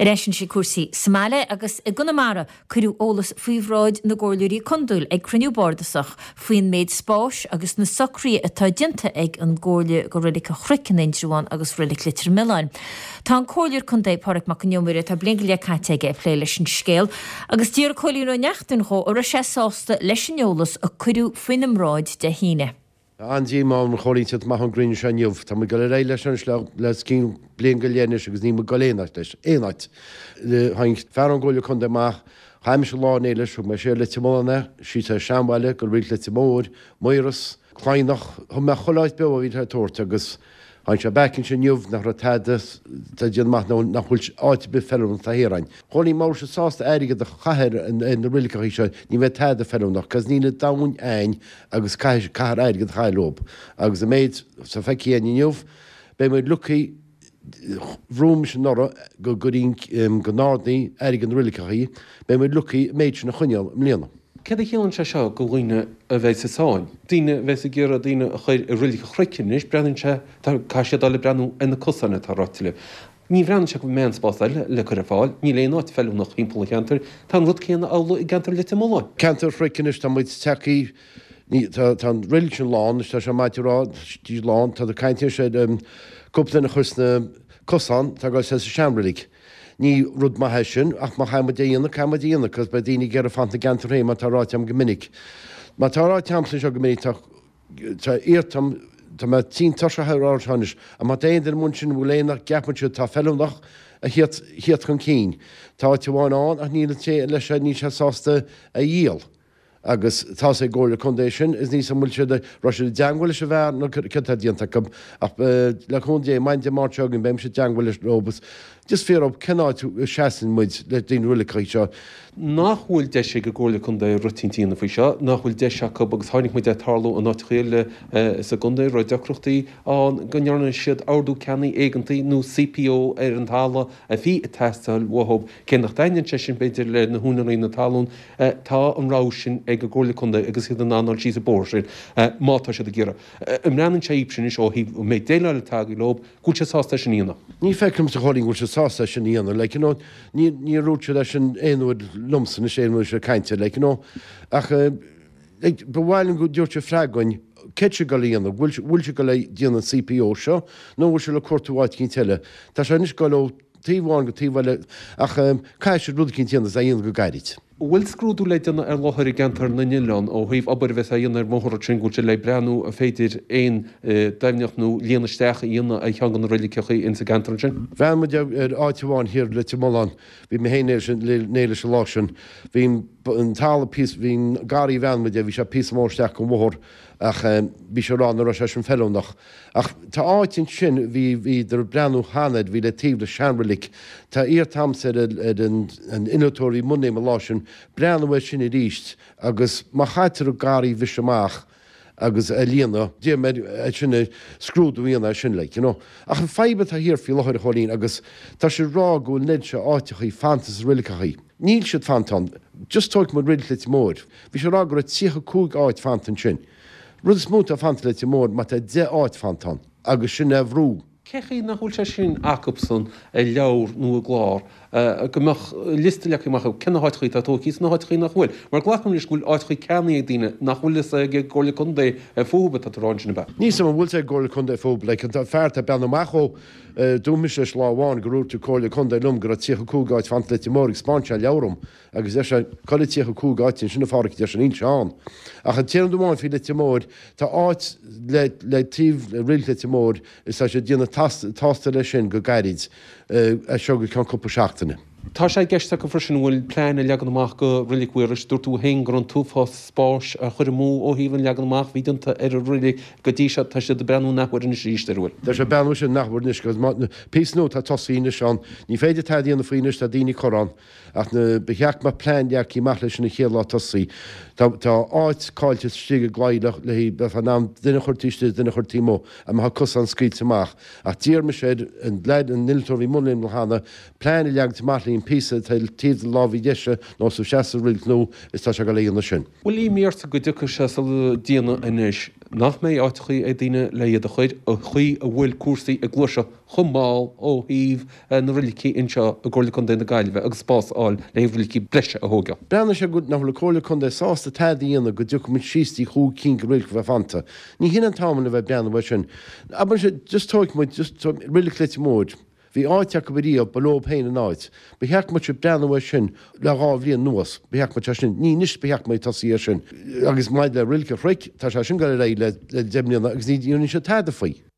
Eresin sé cuasaí Somália agus i Gunamara curú ólas faoihráid na ggóirliúí condúil ag cruniú bordasach faoin méid spáis agus na socrí atá dinta ag an ggóirle go ridic a chruicin indraháin agus ridic litir milláin. Tá an cóirliúr chundé páric mac an neomúire tá blingelia caiteige a plé leis an scéal agus tíar choilíú neachtain cho ar a sé sásta leis an eolas a curú faoin amráid de híine. Andí má an choirlínte má an grin se nniuh, Tá go ré leis an les cín blion go léanais agus ní go léanacht leis éanaid. Hain fear an ggóile chun deach chaim se lá éiles me sé le timóna, sí a seanhile go ri le timór, muras, chláinach me choláid be a ví tóirt agus hain se becinn se nniuh nach ra teide déanach nachhfuil áit be fellm tahérain. Cholí má se sásta aige a chair in na ricaí se ní bheith teide fellmnach, cos ní dahain ein agus caiir aige chailób. Agus a méid sa feici nniuh, be muid lucaí bhrúm se nora go goín go nádaí aige an ricaí, be muid lucaí méid na chuineal mléana. Cad a chéann se seo go ghoine a bheith sa sáin. Díine bheits a ggéar a díine a chuir a rilige chruicinis, breann se caiise dála breanú ina cosanna tá ráitiile. Ní bhreann se go méanspáil le chu a fáil, ní léon áit fellú nach chimpla cheantar, tá rud chéanna ála i gantar le timóla. Cantar chruicinis tá muid teí tá rilsin lán, tá se maidirrá tí lán, tá a caiinte sé cúpla na chusna cosan tá gáil sé sa seanrilig. Ní rud má heisin ach má chaim déana cam déana, cos ba daoine ggéar a fanta gantar ré má táráteam go minic. Má táráteam sa seo go minic tá íirtam tá tí tarsa heráis a má déanaar mun sin bhléanach ceapmanú tá fellmnach a hiad chun cín. Tá teháinán ach níla té leis ní se sásta a díal. Agus tá sé ggóla condéisisin is níos mú se roiisi deanghfuil se bhar nó chu díanta ach le chun dé mainte mátegan béim se deanghfuil róbas. Just fear op cannot seaan muid le dín ruúlaí seo. Nachhfuil de sé go ggóla chun de rutintíanana faoi seo, nachhfuil de se agus tháinig mu de tarlú an náchéile sa gunda roi decrochtaí an gonnearna siad áardú ceannaí éigentaí nó CPO ar an tála a bhí a testáil wahób cin nach daine te sin beidir le na húnaí na talún tá an rá sin ag go ggóla chunda agus hiad an anál sí a bósin mátá se a ggéire. Imreann sé ípsin is ó hí méid déile le tagí lob, gúil se sásta sin íana. Ní fecum sa choling gúil se sásta sin íana, le ní rúte leis an éonúid lumsan is éonúid se caiinte, le ach bhhailn go dúirte freigain Ketche go líana, bhfuil se go le díana CPO seo, nó bhfuil se le cuairtúháid cinn teile. Tá sé níos go le tíháin go tíhile ach caiise rud cinn tíana a dhéana go gaiirit. Bhfuil scrúdú le duna ar láthir i gantar na Nilán ó thaobh obair bheits a dhéanaar móthra tringúte le breanú a féidir éon daimneach nó líanaisteach a dhéana a teangan riilicechaí in sa gantar sin. Bhean mu ar áitiháin hir le timán, bhí mé hénéir sin néile se lá sin, hín an tála pís hín garí bhean mu bhí se pí mórsteach go mthór ach bhí se rán ar se sin fellúnach. Ach tá áitin sin bhí idir breanú hánaid hí le tíomh le seanrilik, tá íortamsa an inatóirí muné a lá sin breanhfuil sin i ríist agus má chaitar ó garí bhiseach agus a líana dé sinna scrúdú íana sin le. Ach an feibe a hir fi láthir cholín agus tá sé rá go nid se áitichaí fantas riilicachaí. Níl siad fantan, just tóid mar riilit mór. Bhí sé rá gur a tícha cúg áit fantan sin. Rud is smút a fantalit mór má tá de áit fantan agus sin a bhrú. Cechaí nachhfuil se sin acupson a leabhar nó a glár. Gomach listeach imach cena háitchaí atóís na háitchaí nach bhfuil. Mar ghlacham is gúil áitchaí ceannaí daine nachhfuil is ag ggóla chundé a fóba a ráin be. Níos sem bhfuil sé ggóla chundé fóba, le an fearrta benachó dúmis is láháin goúirú cóla chundé lum gur a tícha cúgáid fantalit mór spáinte leabharm agus é se chola tícha cúgáitin sinna fáric de sin seán. Ach an tían domáin fi le timór tá áit le tíomh riilte timór is sé díana tásta lei sin go gaiid a seo go cean cúpa seachtainna. Tá sé gceiste go frisin bhfuil plein a legan amach go rilichuiris dúirtú hen gur an túfá spáis a chuir mú ó híhann legan amach vídanta ar a rilig go ddíise tá sé de brenn nachhar in ríiste bhfuil. Tá sé benú sin nachhar níos go písnú tá tosíine seán, ní féidir taíonna faoine a daoine chorán ach na beheach má plein deach í meach leis sinna chéalá tosaí. Tá áit cáilte stíige gláide le hí be fan ná duine chuirtíiste duine chuirtímó a má cos an scríd amach. Ach tíir me sé an leid an niltóirí mulim le hána plein i leag málaín písa tal tíad láhí deise nó sa seasa riil nó is tá se go léonna sin. Bhfuil í méarta go ducha se díana inis nach mé áitichaí é dtíine le iad a chuid a chuí a bhfuil cuasaí a gluise chumáil ó híomh na rilikí inseo a ggóla chun na gaiilbh agus spásáil le rilikí breise a thóga. Brena sé go nach le cóla chun sásta taíana go dú mit síí chuú cí go riil bheith fanta. Ní hin an támanna bheith beanna bhe sin. Aber sé just tóic mu just rilikléit mód. Bhí áiteach go bhí balób héin an áit. Beheach mu se breanhha sin le rábhlíon nuas, beheach mu sin ní níos beheach mé tasí sin. agus maid le rilce freic tá se sin go ré le déimlíonna agus ní dúna se tada faoi.